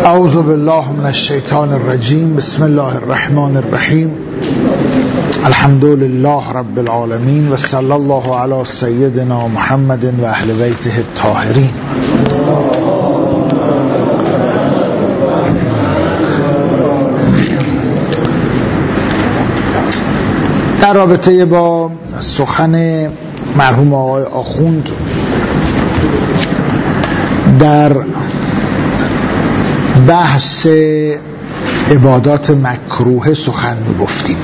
اعوذ بالله من الشیطان الرجیم. بسم الله الرحمن الرحیم. الحمد لله رب العالمین و صلی الله علی سیدنا محمد و اهل بیته الطاهرین. در رابطه با سخن مرحوم آقای آخوند در بحث عبادات مکروه سخن می‌گفتیم.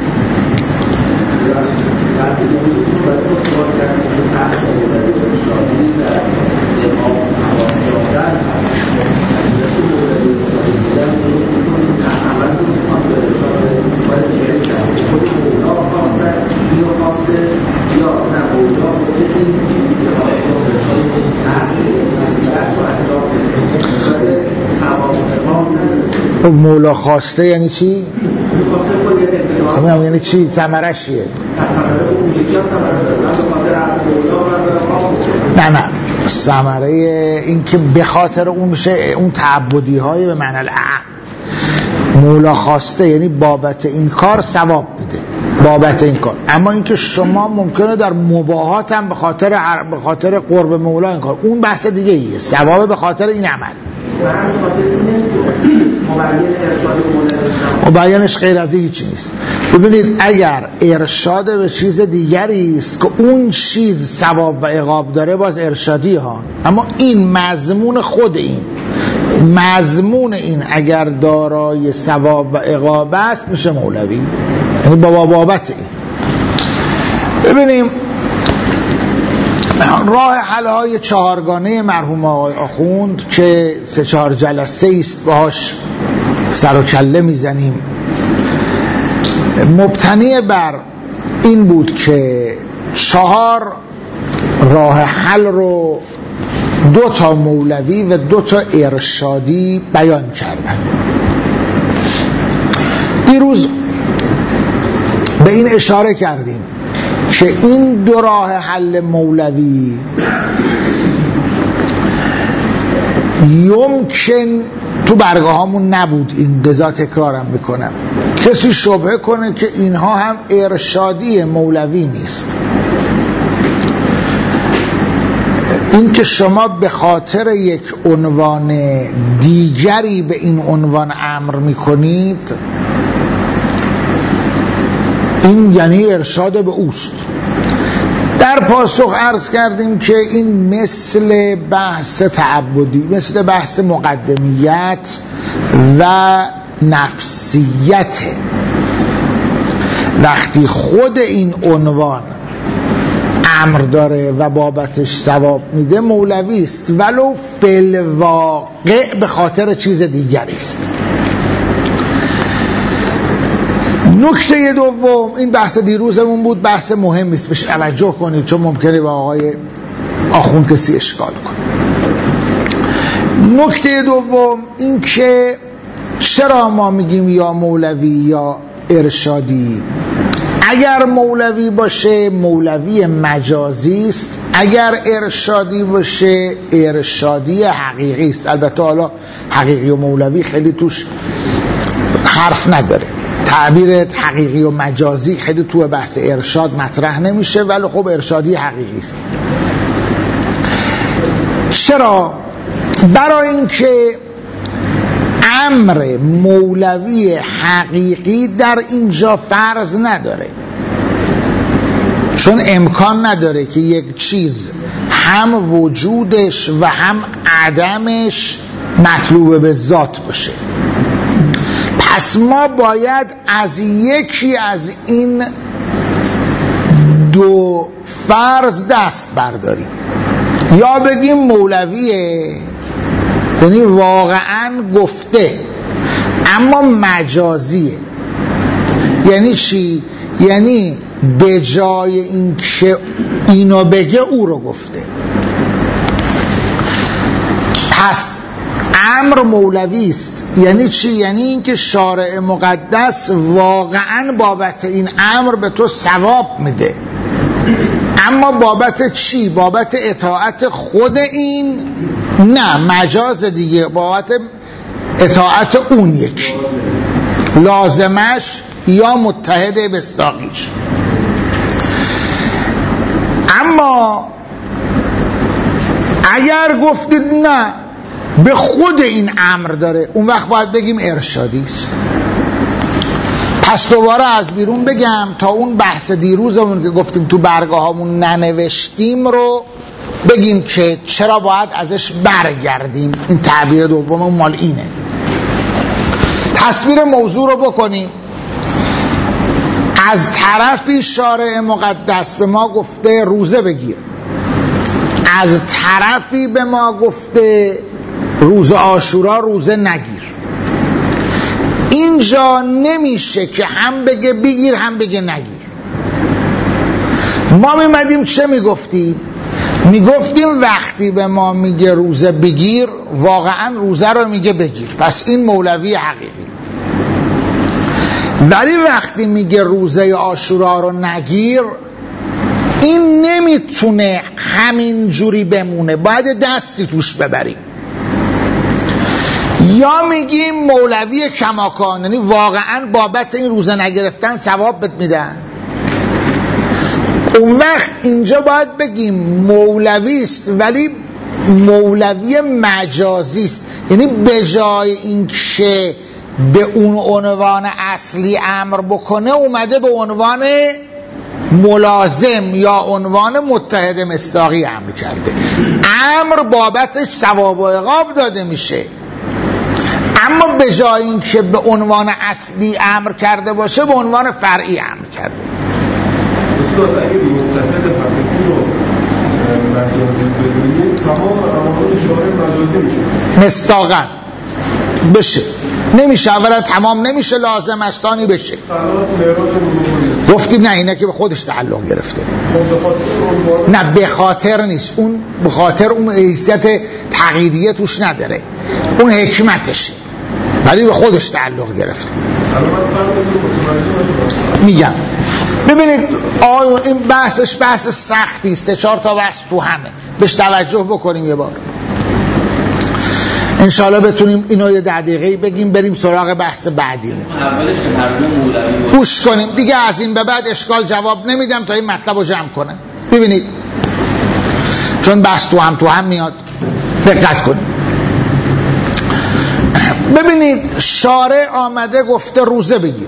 مولا خواسته یعنی چی؟ یعنی چی؟ ثمرش چیه؟ نه ثمره این که به خاطر اون میشه اون تعبدی های به معنی الاعم. مولا خواسته یعنی بابت این کار ثواب میده، بابت این کار. اما اینکه شما ممکنه در مباهات هم به خاطر قرب مولا این کار، اون بحث دیگه ایه. ثواب به خاطر این عمل مبینش غیر از این هیچی نیست. ببینید اگر ارشاد به چیز دیگری است که اون چیز ثواب و عقاب داره باز ارشادی ها، اما این مضمون خود این اگر دارای ثواب و عقاب است میشه مولوی، یعنی بابت این. ببینیم راه حل های چهارگانه مرحوم آقای آخوند که 3-4 جلسه است باهاش سر و کله میزنیم، مبتنی بر این بود که 4 راه حل رو 2 مولوی و 2 ارشادی بیان کردن. دیروز به این اشاره کردیم که این 2 راه حل مولوی یمکن تو برگاه هامون نبود، این لذا تکرارم میکنم، کسی شبهه کنه که اینها هم ارشادی مولوی نیست. این که شما به خاطر یک عنوان دیگری به این عنوان امر میکنید، این یعنی ارشاد به اوست. در پاسخ عرض کردیم که این مثل بحث تعبدی، مثل بحث مقدمیت و نفسیت. وقتی خود این عنوان امر داره و بابتش ثواب میده مولوی است، ولو فی الواقع به خاطر چیز دیگری است. نکته دوم، این بحث دیروزمون بود، بحث مهمی است، بهش توجه کنید چون ممکنه با آقای آخوند کسی اشکال کنه. نکته دوم این که چرا ما میگیم یا مولوی یا ارشادی. اگر مولوی باشه مولوی مجازی است، اگر ارشادی باشه ارشادی حقیقی است. البته حالا حقیقی و مولوی خیلی توش حرف نداره، تعبیر حقیقی و مجازی خیلی تو بحث ارشاد مطرح نمیشه، ولی خب ارشادی حقیقی است. چرا؟ برای اینکه امر مولوی حقیقی در اینجا فرض نداره، چون امکان نداره که یک چیز هم وجودش و هم عدمش مطلوب به ذات باشه. پس ما باید از یکی از این 2 فرض دست برداریم. یا بگیم مولویه، یعنی واقعا گفته اما مجازیه. یعنی چی؟ یعنی به جای این که اینو بگه او رو گفته. پس امر مولوی است. یعنی چی؟ یعنی اینکه شارع مقدس واقعا بابت این امر به تو ثواب میده، اما بابت چی؟ بابت اطاعت خود این نه، مجاز دیگه، بابت اطاعت اون یکی، لازمش یا متحد مصداقیش. اما اگر گفتید نه به خود این امر داره، اون وقت باید بگیم ارشادی است. پس دوباره از بیرون بگم تا اون بحث دیروزمون که گفتیم تو برگاه هامون ننوشتیم رو بگیم که چرا باید ازش برگردیم. این تعبیر دوممون مال اینه. تصویر موضوع رو بکنیم. از طرفی شارع مقدس به ما گفته روزه بگیر، از طرفی به ما گفته روز عاشورا روزه نگیر. اینجا نمیشه که هم بگه بگیر هم بگه نگیر. ما میمدیم چه میگفتیم؟ میگفتیم وقتی به ما میگه روزه بگیر واقعا روزه رو میگه بگیر، پس این مولوی حقیقی. ولی وقتی میگه روزه عاشورا رو نگیر، این نمیتونه همین جوری بمونه، باید دستی توش ببریم. یا میگیم مولوی کماکان، یعنی واقعا بابت این روزه نگرفتن ثواب بهت میدن. اون وقت اینجا باید بگیم مولوی است ولی مولوی مجازی است، یعنی به جای این که به اون عنوان اصلی امر بکنه اومده به عنوان ملازم یا عنوان متحد مصداقی امر کرده. امر بابتش ثواب و عقاب داده میشه، اما به جای این که به عنوان اصلی امر کرده باشه به عنوان فرعی امر کرده. استاد اگه متحد حقیقی رو مجازی بدونید تمام امران شارع مجازی میشه، مصداقاً بشه. نمیشه، اولا تمام نمیشه، لازم استانی بشه. گفتیم نه اینه که به خودش تعلق گرفته، نه به خاطر نیست، اون به خاطر اون حیثیت تقییدیه توش نداره، اون حکمتشه، ولی به خودش تعلق گرفته. میگم ببینید این بحثش بحث سختی، 3-4 تا بحث تو همه، بهش توجه بکنیم یه بار انشاءالله بتونیم اینو یه 10 دقیقه‌ای بگیم بریم سراغ بحث بعدی. اولش که ترجمه مولوی گوش کنیم دیگه، از این به بعد اشکال جواب نمیدم تا این مطلب رو جمع کنه. ببینید چون بحث تو هم میاد، دقت کنیم. ببینید شارع آمده گفته روزه بگیر،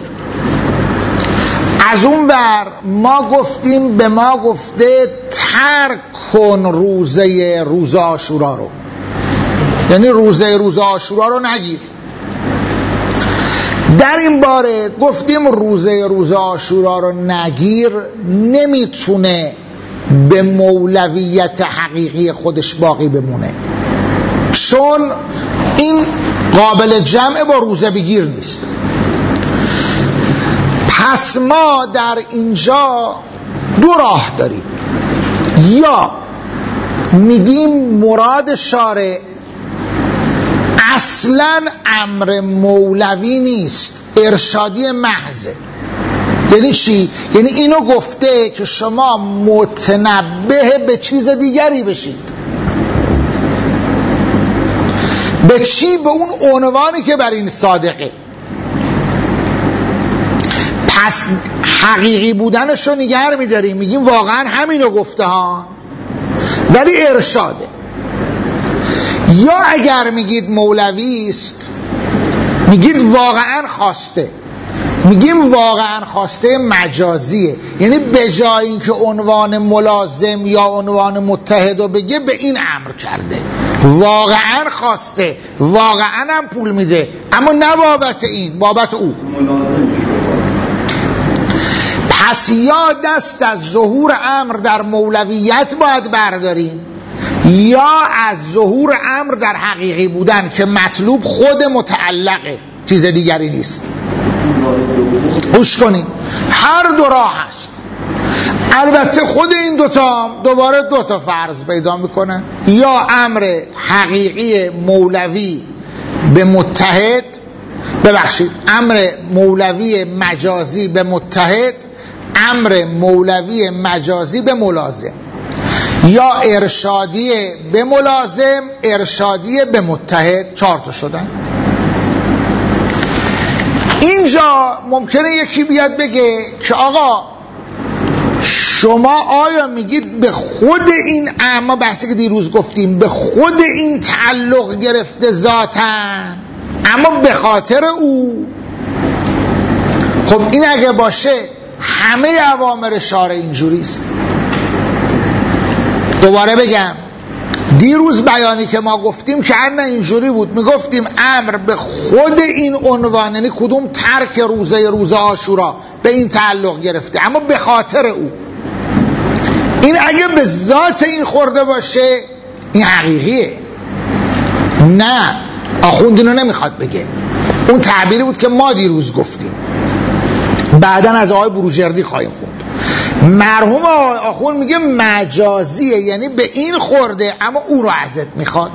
از اون ور ما گفتیم به ما گفته ترک کن روزه عاشورا رو، یعنی روزه عاشورا رو نگیر. در این باره گفتیم روزه عاشورا رو نگیر نمیتونه به مولویت حقیقی خودش باقی بمونه، چون این قابل جمع با روزه بگیر نیست. پس ما در اینجا 2 راه داریم، یا میگیم مراد شارع اصلا امر مولوی نیست، ارشادی محضه. یعنی چی؟ یعنی اینو گفته که شما متنبه به چیز دیگری بشید. به چی؟ به اون عنوانی که بر این صادقه. پس حقیقی بودنش رو نگر می‌داریم، میگیم واقعا همینو گفته ها، ولی ارشاده. یا اگر میگید مولوی است میگید واقعا خواسته، میگیم واقعا خواسته مجازیه، یعنی به جای اینکه عنوان ملازم یا عنوان متحد رو بگه به این امر کرده، واقعا خواسته، واقعا هم پول میده، اما نه بابت این، بابت او. پس یا دست از ظهور امر در مولویت باید برداریم، یا از ظهور امر در حقیقی بودن که مطلوب خود متعلقه، چیز دیگری نیست. گوش کنید، هر 2 راه هست. البته خود این دوتا دوباره 2 تا فرض پیدا میکنه، یا امر حقیقی مولوی به متحد، امر مولوی مجازی به متحد، امر مولوی مجازی به ملازم، یا ارشادی به ملازم، ارشادی به متحد. 4 تا شدن. اینجا ممکنه یکی بیاد بگه که آقا شما آیا میگید به خود این اما بحثی که دیروز گفتیم به خود این تعلق گرفته ذاتن اما به خاطر او؟ خب این اگه باشه همه اوامر شارع اینجوریست. دوباره بگم دیروز بیانی که ما گفتیم که نه اینجوری بود، میگفتیم امر به خود این عنوان، یعنی کدوم ترک روزه عاشورا به این تعلق گرفته اما به خاطر او. این اگه به ذات این خورده باشه این حقیقیه. نه آخوند اینو نمیخواد بگه، اون تعبیری بود که ما دیروز گفتیم، بعداً از آقای بروجردی خواهیم خوند. مرحوم آخوند میگه مجازیه، یعنی به این خورده اما او رو ازت میخواد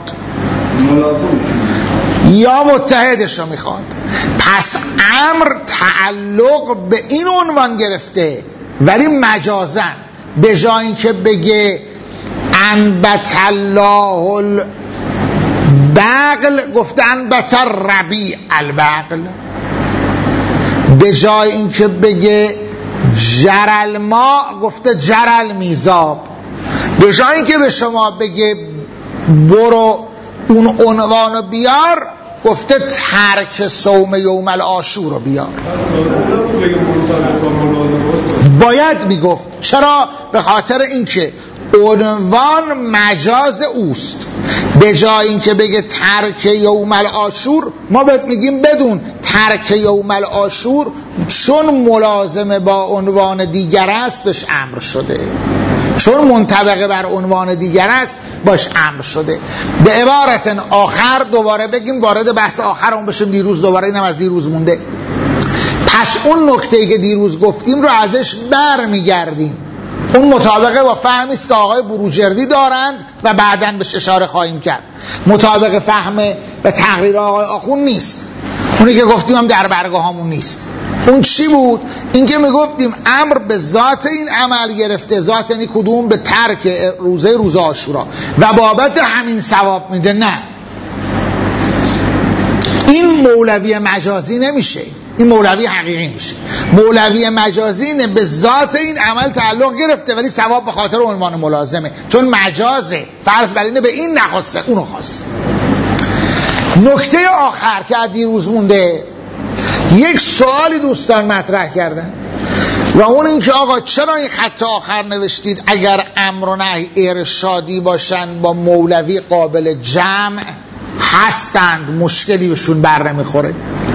یا متحدش رو میخواد. پس امر تعلق به این عنوان گرفته ولی مجازن، به جای اینکه بگه انبت الله البقل گفته انبت الربیع البقل، به جای اینکه بگه جرل ما گفته جرل میزاب، به جای اینکه به شما بگه برو اون عنوانو بیار گفته ترک صوم یوم العاشور رو بیار. باید میگفت. چرا؟ به خاطر اینکه عنوان مجاز اوست. به جای اینکه بگه ترک یوم العاشور ما بهت میگیم بدون ترک یوم العاشور چون ملازمه با عنوان دیگر است بهش امر شده، چون منطبقه بر عنوان دیگر است باش امر شده. به عبارت آخر دوباره بگیم وارد بحث آخر اون بشیم دیروز، دوباره اینم از دیروز مونده. پس اون نکته‌ای که دیروز گفتیم رو ازش برمیگردیم، اون مطابقه با فهمی است که آقای بروجردی دارند و بعداً بهش اشاره خواهیم کرد. مطابق فهم و تقریر آقای آخوند نیست، اونی که گفتیم هم در برگاهامون نیست. اون چی بود؟ این که میگفتیم امر به ذات این عمل گرفته، ذات یعنی کدوم؟ به ترک روزه عاشورا و بابت همین ثواب میده. نه، این مولوی مجازی نمیشه، این مولوی حقیقی میشه. مولوی مجازی اینه به ذات این عمل تعلق گرفته ولی ثواب به خاطر عنوان ملازمه، چون مجازه، فرض بر اینه به این نخواسته اونو خواسته. نکته آخر که از دیروز مونده، یک سوالی دوستان مطرح کردن و اون این که آقا چرا این خط آخر نوشتید اگر امر و نهی ارشادی باشن با مولوی قابل جمع هستند مشکلی بهشون بر نمیخوره؟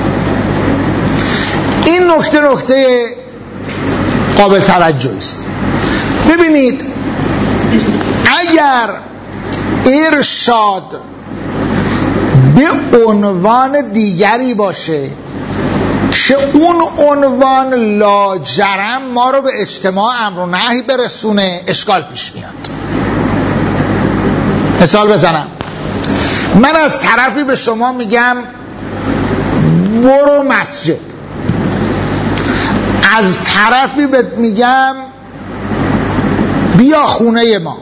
این نکته قابل توجه است. ببینید اگر ارشاد به عنوان دیگری باشه که اون عنوان لاجرم ما رو به اجتماع امر و نهی برسونه اشکال پیش میاد. مثال بزنم، من از طرفی به شما میگم برو مسجد، از طرفی بهت میگم بیا خونه ما،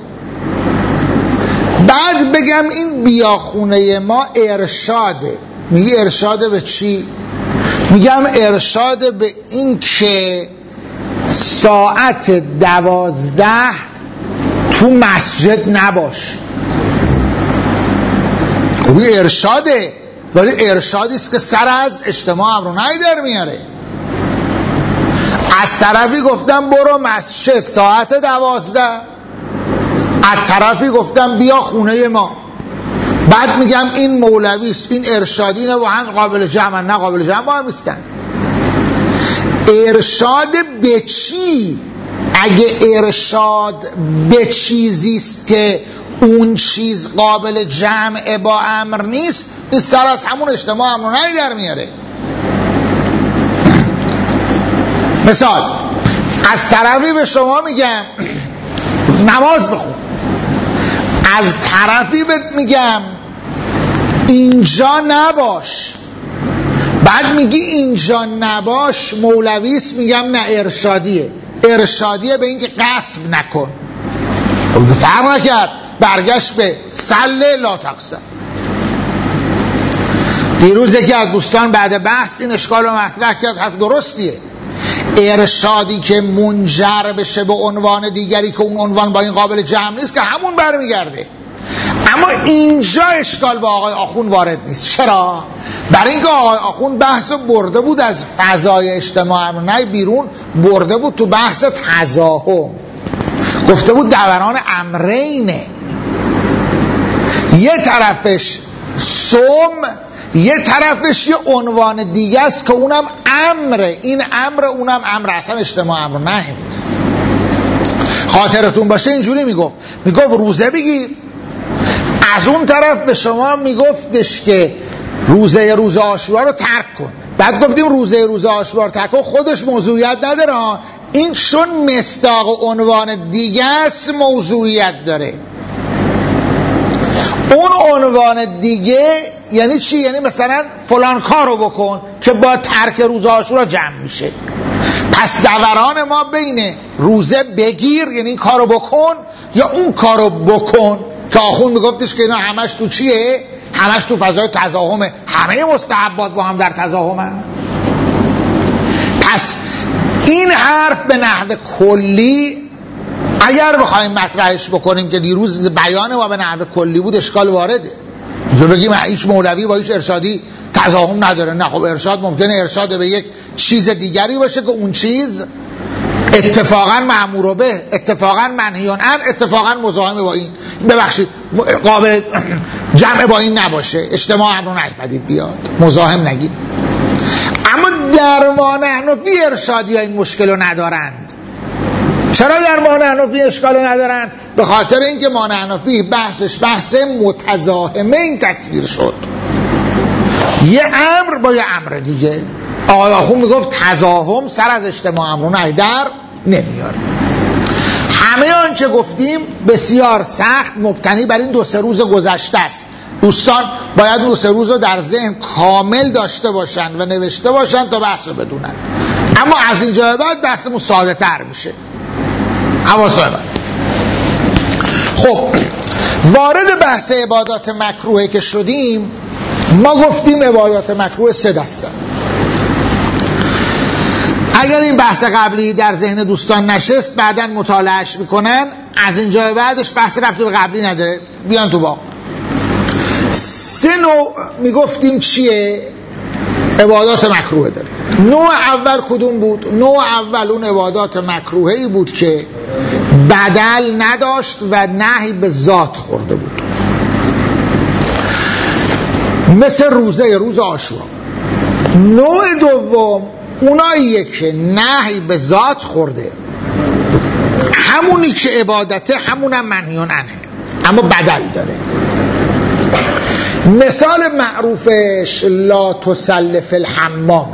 بعد بگم این بیا خونه ما ارشاده. میگی ارشاده به چی؟ میگم ارشاده به این که ساعت 12 تو مسجد نباش. خب ارشاده، ولی ارشادی است که سر از اجتماع امر و نهی در میاره. از طرفی گفتم برو مسجد ساعت 12، از طرفی گفتم بیا خونه ما، بعد میگم این مولوی است، این ارشادی نه، با هم قابل جمع نه قابل جمع با هم نیستن. ارشاد به چی؟ اگه ارشاد به چیزی است که اون چیز قابل جمع با امر نیست، این سر از همون اجتماع امر و نهی در میاره. مثال، از طرفی به شما میگم نماز بخون، از طرفی بهت میگم اینجا نباش، بعد میگی اینجا نباش مولویست، میگم نه ارشادیه. ارشادیه به اینکه غصب نکن. فرق نکرد، برگشت به سله لا تقصر. دیروز یکی از دوستان بعد بحث این اشکال رو مطرح کرد، حرف درستیه. ارشادی که منجر بشه به عنوان دیگری که اون عنوان با این قابل جمع نیست که همون برمیگرده. اما اینجا اشکال با آقای آخوند وارد نیست. چرا؟ برای اینکه آقای آخوند بحث برده بود از فضای اجتماع امر نهی بیرون، برده بود تو بحث تزاحم، گفته بود دوران امرینه، یه طرفش صوم، یه طرفش یه عنوان دیگه است که اونم امره. این امر اونم امر، اصلا اجتماع امر نهی نیست. خاطرتون باشه اینجوری میگفت روزه بگیر، از اون طرف به شما میگفتش که روزه عاشورا رو ترک کن. بعد گفتیم روزه عاشورا رو ترک کن خودش موضوعیت نداره، این چون مصداق عنوان دیگه است موضوعیت داره. اون عنوان دیگه یعنی چی؟ یعنی مثلا فلان کارو بکن که با ترک روزه عاشورا جمع میشه. پس دوران ما بین روزه بگیر یعنی این کارو بکن یا اون کارو بکن که آخوند میگفتش که اینا همش تو چیه؟ همش تو فضای تزاحمه، همه مستحبات با هم در تزاحمه. پس این حرف به نحو کلی اگر بخوایم مطرحش بکنیم که دیروز بیان ما به نحو کلی بود، اشکال وارده. تو بگیم هیچ مولوی با هیچ ارشادی تزاحم نداره. نه، خب ارشاد ممکنه ارشاد به یک چیز دیگری باشه که اون چیز اتفاقا مأمور به، اتفاقا منهی عنه، اتفاقا مزاحم با این، ببخشید قابل جمع با این نباشه، اجتماع امر نهی پدید بیاد، مزاحم نگید. اما در ما حنفی ارشادی ها این مشکل رو ندارند. چرا در ما حنفی اشکال رو ندارند؟ به خاطر اینکه ما حنفی بحثش بحث متزاحمه این تصویر شد، یه امر با یه امر دیگه. آقای آخوند میگفت تزاحم سر از اجتماع امر نهی در نمیاره. همه آنچه گفتیم بسیار سخت مبتنی بر این 2-3 روز گذشته است. دوستان باید 2-3 روز رو در ذهن کامل داشته باشن و نوشته باشن تا بحث رو بدونن. اما از اینجا بعد بحثمون ساده تر میشه. خب وارد بحث عبادات مکروهه که شدیم، ما گفتیم عبادات مکروه 3 دسته. اگر این بحث قبلی در ذهن دوستان نشست بعداً مطالعهش میکنن، از اینجا بعدش بحث ربطی به قبلی نداره، بیان تو باق. 3 نوع میگفتیم چیه عبادات مکروه داره. نوع اول کدوم بود؟ نوع اول اون عبادات مکروهی بود که بدل نداشت و نهی به ذات خورده بود، مثل روز عاشورا. نوع دوم اوناییه که نهی به ذات خورده، همونی که عبادته، همونم منهی عنه اما بدل داره. مثال معروفش لا تصلی فی الحمام.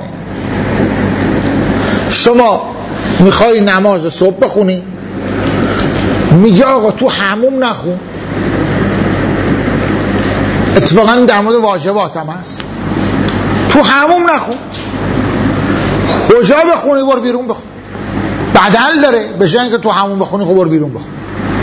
شما میخوای نماز صبح بخونی، میگه آقا تو حموم نخون. اتفاقا در مورد واجبات هم هست، تو حموم نخون. کجا بخونی؟ برو بیرون بخون. بدل داره، به جای اینکه تو حموم بخونی خب برو بیرون بخون.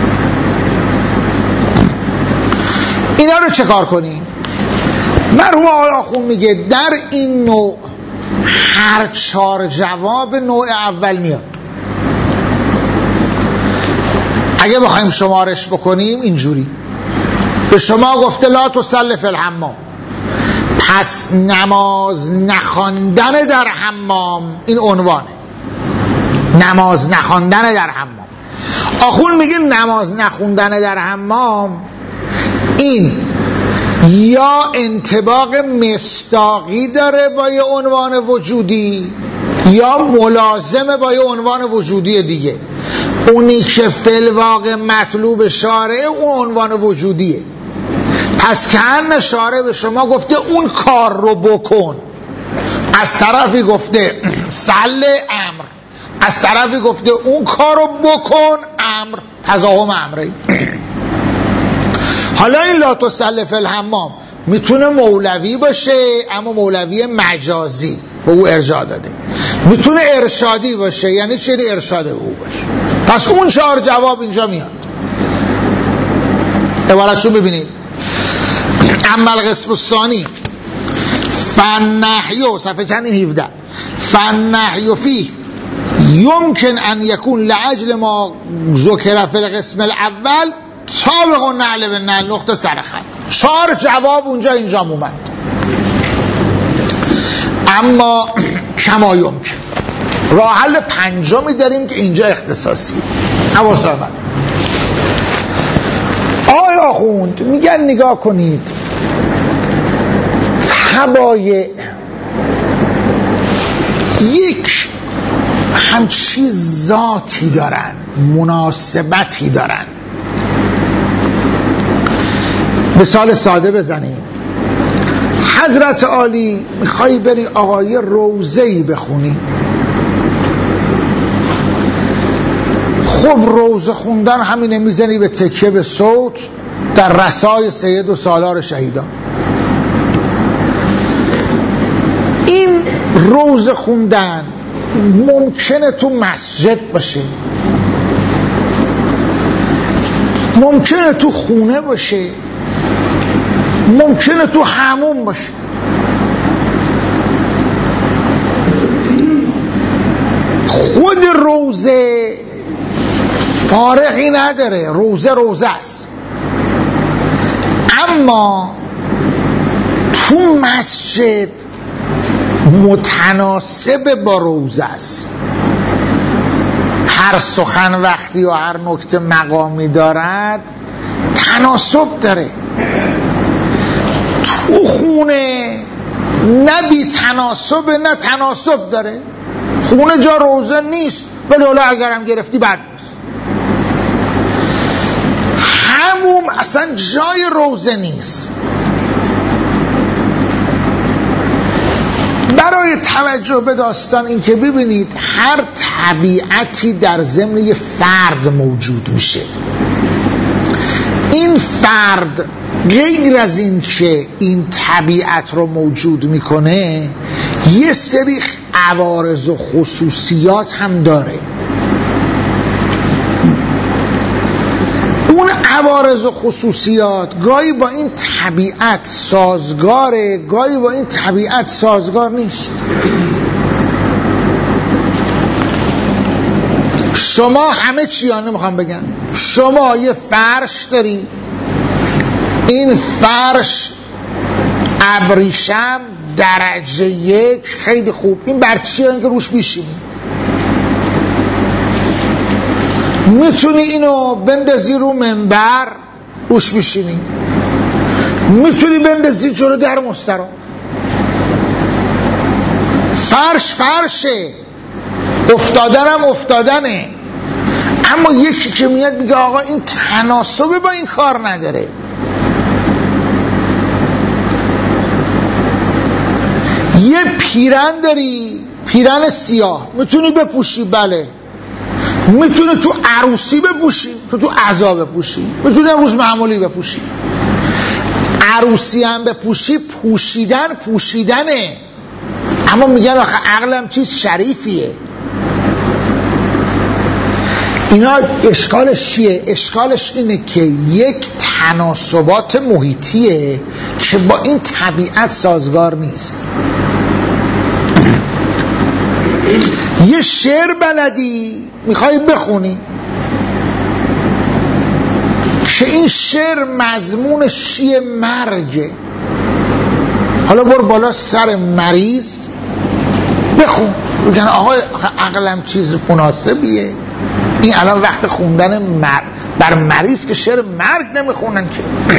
اینا رو چه کار کنی؟ مرحوم آقای آخوند میگه در این نوع هر 4 جواب نوع اول میاد. اگه بخوایم شمارش بکنیم اینجوری، به شما گفته لا تصلی فی الحمام، پس نماز نخواندن در حمام این عنوانه، نماز نخواندن در حمام. آخوند میگه نماز نخوندن در حمام این یا انطباق مصداقی داره با یه عنوان وجودی یا ملازمه با یه عنوان وجودی دیگه. اونی که فی الواقع مطلوب شارع اون عنوان وجودیه. پس کأن شارع به شما گفته اون کار رو بکن، از طرفی گفته سل امر، از طرفی گفته اون کار رو بکن امر، تزاحم امره. حالا این لا تصلی فی الحمام میتونه مولوی باشه اما مولوی مجازی به او ارجاع داده، میتونه ارشادی باشه، یعنی چه؟ ارشاد او باشه. پس اون 4 جواب اینجا میاد. عبارتشو ببینید. اما القسم الثانی فالنحی صفحه چندین 17 فالنحی فیه یمکن ان یکون لعجل ما ذکر فی القسم الاول سابق نعل به نعل نقطه سرخط. 4 جواب اینجا اومد. اما کما یمکن راه حل 5 داریم که اینجا اختصاصی. حواس آمد آقای آخوند میگن نگاه کنید طبایع یک همچی ذاتی دارن، مناسبتی دارن. مثال ساده بزنیم. حضرت عالی میخوایی بری آقای روضه‌ای بخونی، خب روضه خوندن همینه میزنی به تکیه به صوت در رسای سید و سالار شهیدان. این روضه خوندن ممکنه تو مسجد باشه، ممکنه تو خونه باشه، ممکنه تو حموم باشه. خود روضه فارغی نداره، روضه است. اما تو مسجد متناسب با روضه است. هر سخن وقتی و هر نکته مقامی دارد تناسب داره. تو خونه نه بی تناسب نه تناسب داره. خونه جا روضه نیست، ولی حالا اگرم گرفتی بد نیست. حموم اصلا جای روضه نیست. برای توجه به داستان این که ببینید هر طبیعتی در ضمن یه فرد موجود میشه. این فرد غیر از این که این طبیعت رو موجود میکنه یه سری عوارض و خصوصیات هم داره. اون عوارض و خصوصیات گاهی با این طبیعت سازگاره، گاهی با این طبیعت سازگار نیست. شما همه چیانه میخوام بگم، شما یه فرش داری، این فرش ابریشم درجه 1 خیلی خوب، این بر چیه؟ اینکه روش میشینی. میتونی اینو بندازی رو منبر روش میشینی، میتونی بندازی جلو در مسترا. فرش فرشه، افتادنم افتادنه. اما یکی که میاد میگه آقا این تناسب با این کار نداره. یه پیرن داری، پیرن سیاه، میتونی بپوشی، بله. میتونی تو عروسی بپوشی، تو عزا بپوشی، میتونی روز معمولی بپوشی. عروسی هم بپوشی، پوشیدنه. اما میگن آخه عقلم چیز شریفیه. اینا اشکالش چیه؟ اشکالش اینه که یک تناسبات محیطیه که با این طبیعت سازگار نیست. یه شعر بلدی میخوای بخونی که این شعر مضمونش چیه؟ مرگه. حالا برو بالا سر مریض بخون، بگن آقا عقلم چیز مناسبیه. این الان وقت خوندن بر مریض که شعر مرگ نمیخونن که.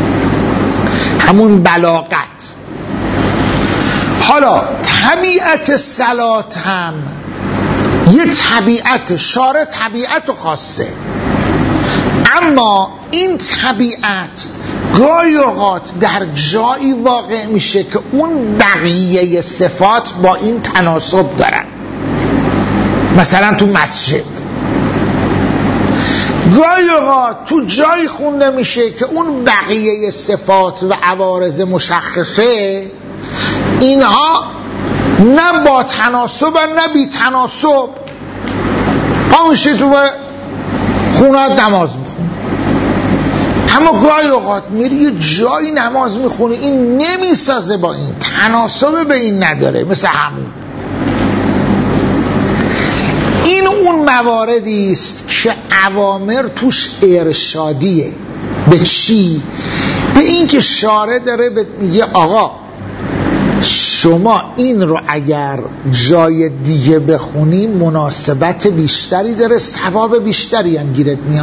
همون بلاغت. حالا طبیعت صلات هم یه طبیعت، شارع طبیعت خاصه، اما این طبیعت گاهی اوقات در جایی واقع میشه که اون بقیه صفات با این تناسب دارن. مثلا تو مسجد گاهی اوقات تو جایی خونده میشه که اون بقیه صفات و عوارض مشخصه اینها نه با تناسب نه بی تناسب. پا میشه تو خونه نماز میخونه، اما گاهی اوقات میری یه جایی نماز میخونی این نمیسازه با این، تناسب به این نداره، مثل همون. این اون مواردی است که اوامر توش ارشادیه. به چی؟ به این که شارع داره میگه آقا شما این رو اگر جای دیگه بخونی مناسبت بیشتری داره، ثواب بیشتری هم گیرت میاد.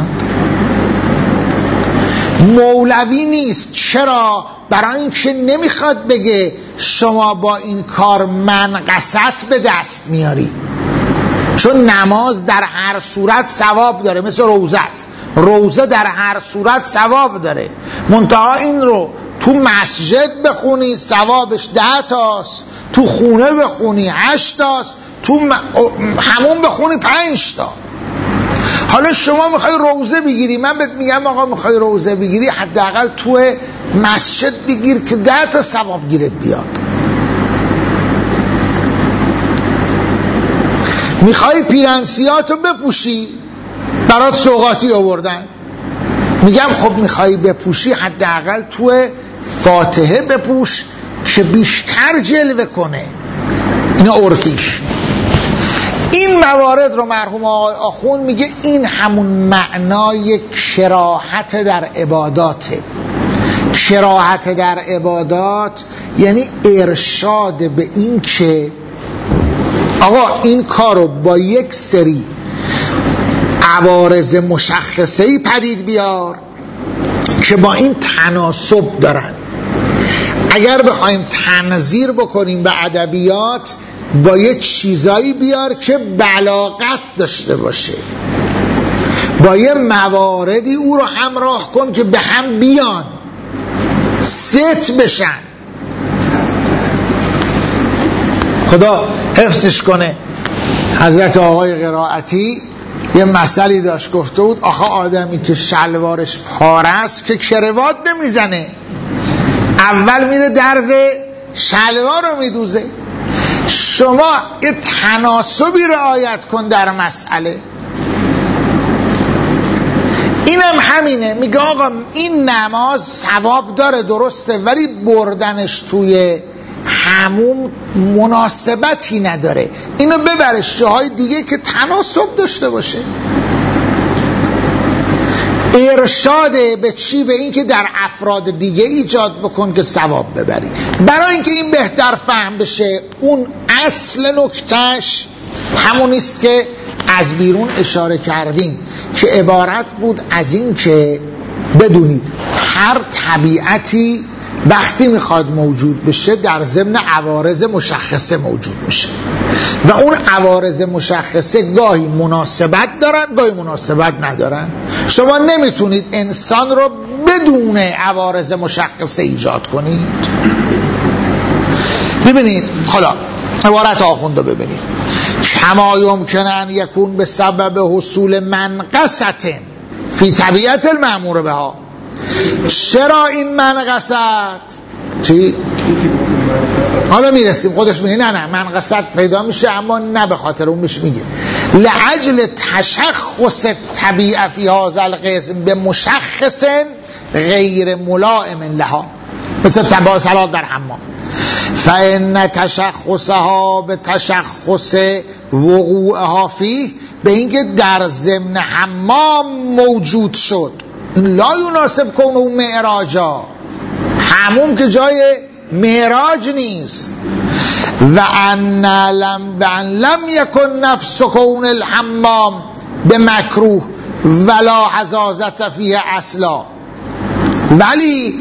مولوی نیست. چرا؟ برای اینکه نمیخواد بگه شما با این کار منقصت به دست میاری، چون نماز در هر صورت ثواب داره، مثل روزه است. روزه در هر صورت ثواب داره، منتها این رو تو مسجد بخونی ثوابش 10 تاست، تو خونه بخونی 8 تاست، تو همون بخونی 5 تا. حالا شما میخوای روزه بگیری، من بهت میگم آقا میخوای روزه بگیری حداقل تو مسجد بگیر که 10 تا ثواب گیرت بیاد. میخوای پیرنسیاتو بپوشی، برات سوغاتی آوردن، میگم خب میخوای بپوشی حداقل تو فاتحه بپوش که بیشتر جلوه کنه. اینا عرفیش. این موارد رو مرحوم آقای آخوند میگه این همون معنای کراهت در عباداته. کراهت در عبادات یعنی ارشاد به این که آقا این کارو با یک سری عوارض مشخصه‌ای پدید بیار که با این تناسب دارن. اگر بخوایم تنظیر بکنیم به ادبیات، با یه چیزایی بیار که بلاغت داشته باشه، با یه مواردی او رو همراه کن که به هم بیان، ست بشن. خدا حفظش کنه. حضرت آقای قرائتی یه مسئله داشت، گفته بود آخه آدمی که شلوارش پاره است که کروات نمیزنه، اول میره درز شلوار رو میدوزه. شما یه تناسبی رعایت کن در مسئله. اینم همینه، میگه آقا این نماز ثواب داره درسته، ولی بردنش توی همون مناسبتی نداره، اینو ببرش جاهای دیگه که تناسب داشته باشه. ارشاده به چی؟ به این که در افراد دیگه ایجاد بکن که ثواب ببری. برای اینکه این بهتر فهم بشه، اون اصل نکتهش همونیست که از بیرون اشاره کردیم که عبارت بود از این که بدونید هر طبیعتی وقتی میخواد موجود بشه در ضمن عوارض مشخصه موجود میشه و اون عوارض مشخصه گاهی مناسبت دارن گاهی مناسبت ندارن. شما نمیتونید انسان رو بدون عوارض مشخصه ایجاد کنید. ببینید حالا عبارت آخوند رو ببینید. کما یمکن ان یکون به سبب حصول منقصت فی طبیعت المأمور بها. چرا این منقصت؟ چی؟ حالا میرسیم، خودش میگه نه منقصت پیدا میشه اما نه به خاطر اون میشه، میگه لعجل تشخص طبیعه فی هذا القسم به مشخص غیر ملائم لها، مثل صلات در حمام. فإن تشخصها به تشخص وقوعها فیه، به اینکه در ضمن حمام موجود شد، این لا یناسب کنه معراجا، حموم که جای معراج نیست. و ان لم یکن نفس کون الحمام به مکروه ولا حزازت فیه اصلا، ولی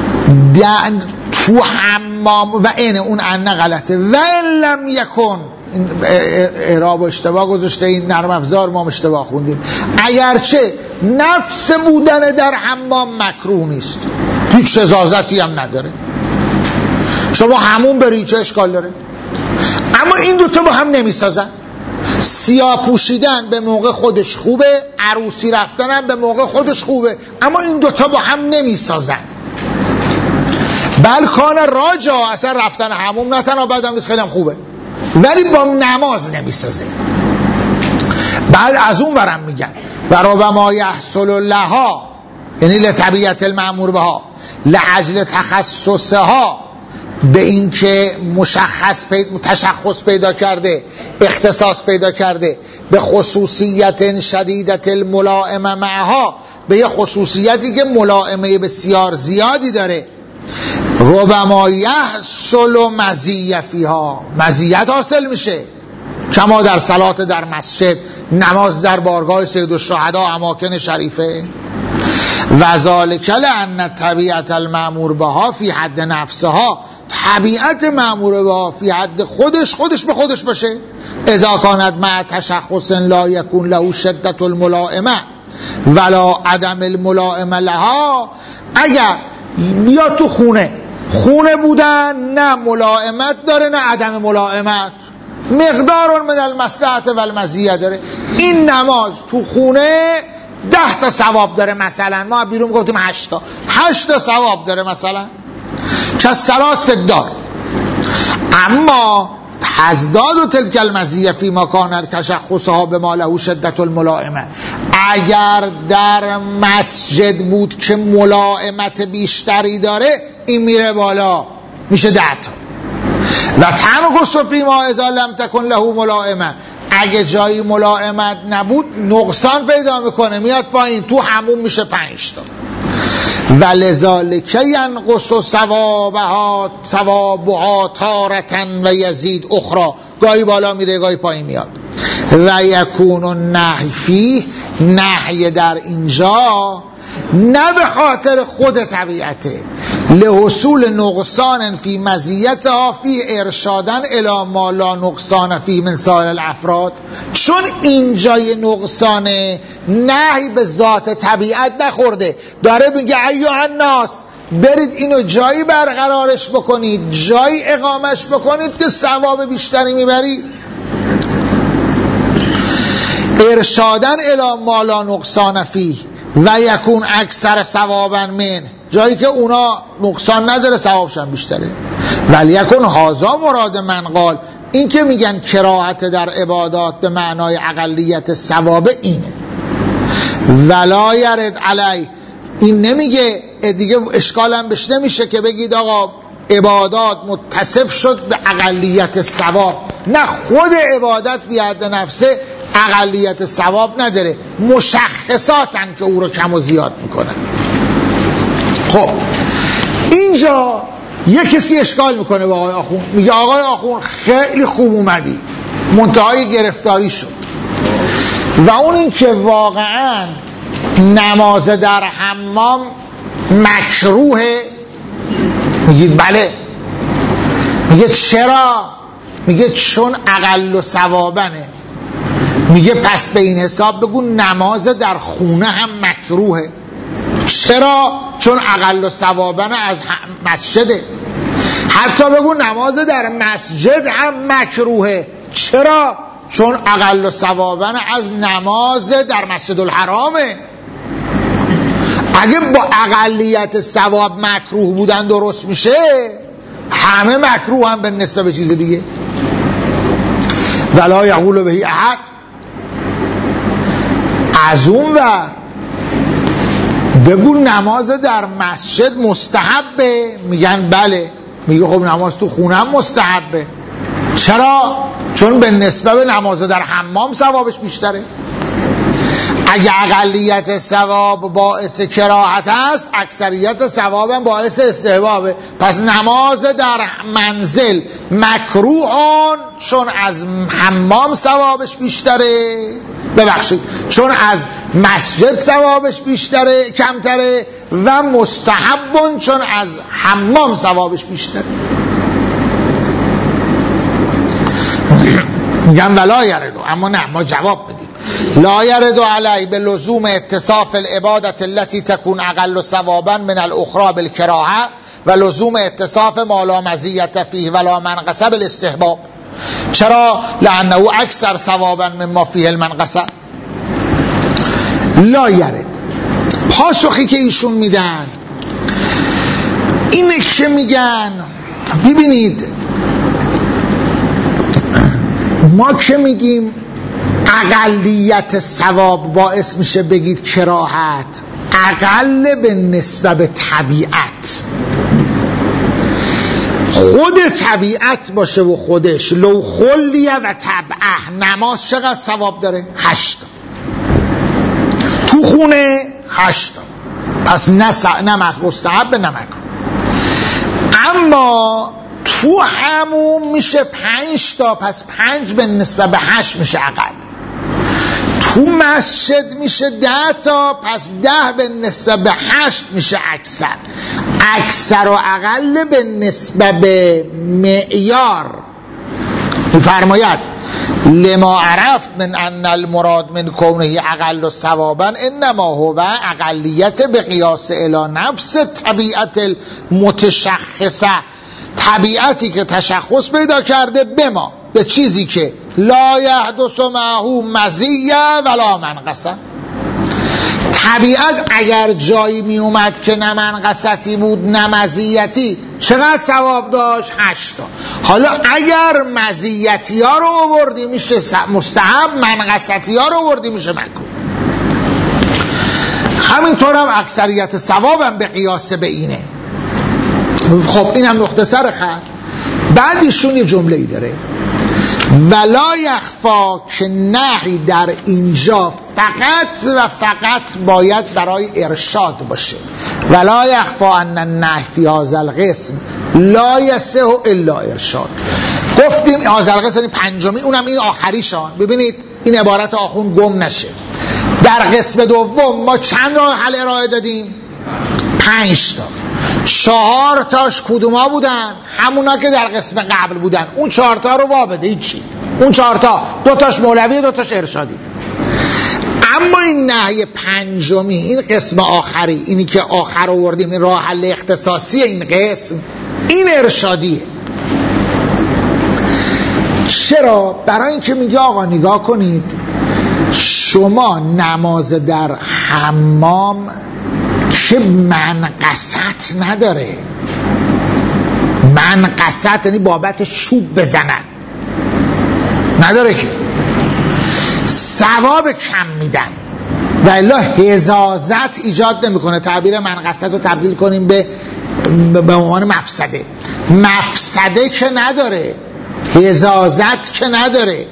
تو حمام و این اون ان غلطه. و ان لم یکن، اعراب و اشتباه گذاشته، این نرم افزار ما اشتباه خوندیم. اگرچه نفس بودن در حمام مکروه نیست، هیچ حزازتی هم نداره، شما همون بری چه اشکال داره؟ اما این دوتا با هم نمیسازن. سیاه پوشیدن به موقع خودش خوبه، عروسی رفتن هم به موقع خودش خوبه، اما این دوتا با هم نمیسازن. بلکان راجا، اصلا رفتن هموم نه تنها بعدم نیست، خیلی هم خوبه، ولی با نماز نمیسازه. بعد از اون ورم میگن و ربما یحصل لها یعنی لطبیعت المأمور بها، لعجل تخصصها، به این که تشخص پیدا کرده، اختصاص پیدا کرده، به خصوصیت شدیدت الملائمه معها، به یه خصوصیتی که ملائمه بسیار زیادی داره. ربما یحصل مزیه فیها، مزیت حاصل میشه، کما در صلات در مسجد، نماز در بارگاه سید الشهدا، اماکن شریفه. و ذالک لأن طبیعت المأمور بها فی حد نفسها، طبیعت مأمور بها فی حد خودش به خودش باشه. اذا کانت مع تشخص لا یکون له شدت الملائمه ولا عدم الملائمه لها، اگر یا تو خونه بودن، نه ملائمت داره نه عدم ملائمت، مقدار من المصلحت و المزیه داره. این نماز تو خونه 10 تا ثواب داره، مثلا ما بیرون گفتیم 8 تا ثواب داره مثلا، که صلات فی الدار. اما تزداد و تلک المزیه فی مکان تشخصها به ما له شدت الملائمه، اگر در مسجد بود که ملائمت بیشتری داره، این میره بالا، میشه 10 تا. و تنقص فی ما اذا لم تکن له ملائمه، اگه جایی ملائمت نبود نقصان پیدا میکنه، میاد پایین، تو همون میشه 5 تا. ولذالک ینقص ثوابها تارة و یزید اخرى، گاهی بالا میره گاهی پایین میاد. و یکون النهی فیه، نهی در اینجا نه به خاطر خود طبیعته، لحصول نقصان فی مزیتها فی ارشادن الی ما لا نقصان فی من سایر الافراد، چون اینجای نقصان نهی به ذات طبیعت نخورده، داره میگه ایها الناس برید اینو جایی برقرارش بکنید، جایی اقامش بکنید که ثواب بیشتری میبرید. ارشادن الی ما لا نقصان فیه و یکون اکثر ثوابا من، جایی که اونا نقصان نداره ثوابش هم بیشتره. ولی یکون هازا مراد من قال، این که میگن کراهت در عبادات به معنای اقلیت ثواب اینه. ولا یرد علی، این نمیگه دیگه، اشکال هم بهش نمیشه که بگید آقا عبادات متصف شد به اقلیت ثواب، نه، خود عبادت بی حد نفسه اقلیت ثواب نداره، مشخصاتن که او رو کم و زیاد میکنن. خب اینجا یه کسی اشکال میکنه با آقای آخون، میگه آقای آخون خیلی خوب اومدی، منتهای گرفتاری شد. و اون این که واقعا نماز در حمام مکروهه، میگید بله. میگه چرا؟ میگه چون اقل و ثوابنه. میگه پس به این حساب بگو نماز در خونه هم مکروهه. چرا؟ چون اقل و ثوابن از مسجده. حتی بگو نماز در مسجد هم مکروهه. چرا؟ چون اقل و ثوابن از نماز در مسجد الحرامه. اگه با اقلیت ثواب مکروه بودن درست میشه، همه مکروه هم به نسبت به چیز دیگه. ولا یقول بهی احد. از اون ور بگو نماز در مسجد مستحبه، میگن بله. میگه خب نماز تو خونه هم مستحبه. چرا؟ چون به نسبت به نماز در حمام ثوابش بیشتره. اگه اقلیت ثواب باعث کراهت است، اکثریت ثواب هم باعث استحبابه. پس نماز در منزل مکروهان، چون از حمام ثوابش بیشتره، ببخشید چون از مسجد ثوابش بیشتره کمتره، و مستحبون چون از حمام ثوابش بیشتره. میگم ولا یردو، اما نه، ما جواب بدیم. لا یردو علی به لزوم اتصاف العبادت التي تكون اقل ثوابا من الاخرى بالکراهه و لزوم اتصاف ما لا مزیت فیه ولا منقصه بالاستحباب. چرا؟ لانه اکثر ثوابا مما فیه المنقصه. لا یرد، پاسخی که ایشون میدن اینه که میگن ببینید، ما که میگیم اقلیت ثواب باعث میشه بگید کراهت، اقل به نسبت به طبیعت. خود طبیعت باشه و خودش لو خلیه و طبعه، نماز چقدر ثواب داره؟ 8. تو خونه 8، پس نه مستحب نه مکروه. اما تو حموم میشه 5 تا، پس 5 به نسبت به 8 میشه اقل. تو مسجد میشه 10 تا، پس 10 به نسبت به 8 میشه اکثر. اکثر و اقل به نسبت به معیار. میفرماید لما عرفت من ان المراد من کونه اقل ثوابا انما هو اقلیت به قیاس الی نفس طبیعت المتشخصه، طبیعتی که تشخص پیدا کرده به ما، به چیزی که لا یحدث معه مزیه ولا منقصه. طبیعت اگر جایی می اومد که نه منقصتی بود نه مزیتی، چقدر ثواب داشت؟ 8 تا. حالا اگر مزیتی ها رو آوردی میشه مستحب، منقصتی ها رو آوردی میشه مکروه. همینطور هم اکثریت ثواب هم به قیاس به اینه. خب این هم نقطه سر خط. بعد ایشون یه جمله ای داره، ولا یخفا، که نهی در اینجا فقط و فقط باید برای ارشاد باشه. ولا یخفا ان النهی فی هذا القسم لا یصح الا ارشاد. گفتیم هذا القسم یعنی پنجمی، اونم این آخریشان. ببینید این عبارت آخون گم نشه. در قسم دوم ما چند راه حل ارائه دادیم؟ 5 تا. 4 تاش کدوما بودن؟ همونا که در قسم قبل بودن. اون 4 تا رو وابده هیچی. اون 4 تا 2 تاش مولوی 2 تاش ارشادی. اما این نهی پنجمی، این قسم آخری، اینی که آخر آوردیم، این راه حل اختصاصی این قسم، این ارشادیه. چرا؟ برای اینکه میگه آقا نگاه کنید، شما نماز در حمام که منقصت نداره. منقصت یعنی بابت چوب بزنن نداره، که ثواب کم میدن و الا حزازت ایجاد نمیکنه. تعبیر منقصت رو تبدیل کنیم به عنوان مفسده. مفسده که نداره، حزازت که نداره.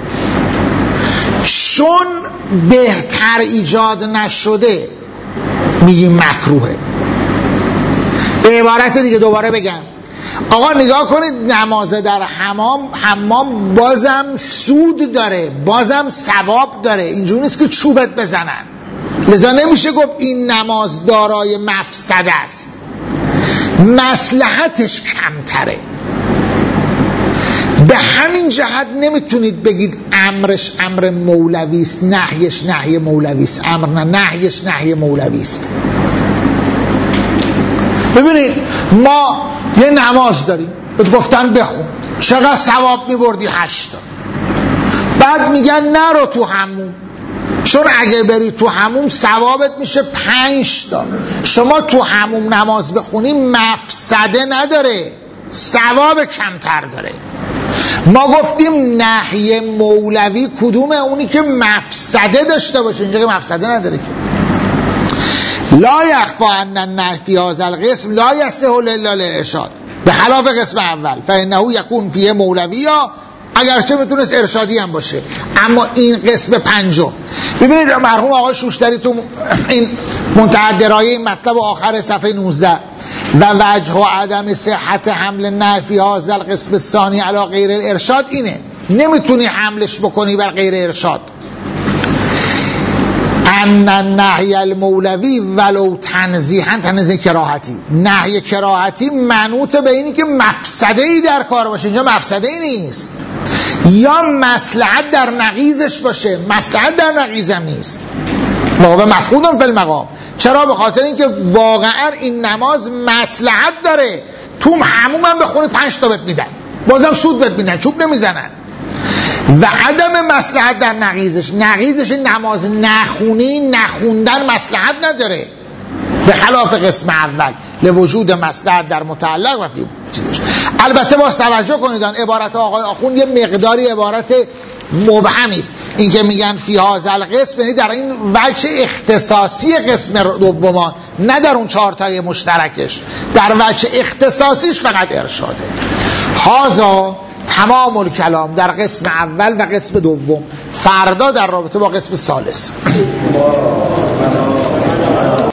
چون بهتر ایجاد نشده میگیم مکروهه. به عبارت دیگه دوباره بگم، آقا نگاه کنید، نماز در حمام بازم سود داره، بازم ثواب داره. اینجوری نیست که چوبت بزنن. لذا نمیشه گفت این نماز دارای مفسده است، مصلحتش کمتره. به همین جهت نمیتونید بگید امرش امر مولوی است، نهیش نهی مولوی است. امر نه، نهیش نهی مولوی است. ببینید ما یه نماز داریم، بهت گفتن بخون، چقدر ثواب میبردی؟ 8 تا. بعد میگن نرو تو حموم، چون اگه بری تو حموم ثوابت میشه 5 تا. شما تو حموم نماز بخونی مفسده نداره، ثواب کمتر داره. ما گفتیم نهی مولوی کدومه؟ اونی که مفسده داشته باشه. اینجا که مفسده نداره که. لا یخفا ان النهی فی هذا القسم لا یصح الا للارشاد به خلاف قسم اول فانه یکون فیه مولویا، اگرچه میتونست ارشادی هم باشه. اما این قسم پنجم، ببینید مرحوم آقای شوشتری تو این منتهی درایه این مطلب آخر صفحه 19 و وجه و عدم صحت حمل النهی فی هذا القسم الثانی علی غیر الارشاد اینه، نمیتونی حملش بکنی بر غیر ارشاد. ان النهی المولوی ولو تنزیها، تنزیه کراهتی، نهی کراهتی منوط به اینی که مفسده ای در کار باشه. اینجا مفسده ای نیست، یا مصلحت در نقیضش باشه. مصلحت در نقیضم نیست، واقعا مفقودم فی المقام. چرا؟ به خاطر اینکه واقعا این نماز مصلحت داره. تو حموم هم بخونی 5 تا بهت میدن، بازم سود بهت میدن، چوب نمیزنن. و عدم مصلحت در نقیضش نماز نخونی، نخوندن مصلحت نداره، به خلاف قسم اول لوجود مصلحت در متعلق و فی چیزش. البته باز توجه کنید عبارت آقای آخوند یه مقداری عبارت مبهمی است. این که میگن فی هذا القسم یعنی در این وجه اختصاصی قسم دومان، نه در اون 4 تای مشترکش، در وجه اختصاصیش فقط ارشاده. هذا تمام الکلام در قسم اول و قسم دوم. فردا در رابطه با قسم ثالث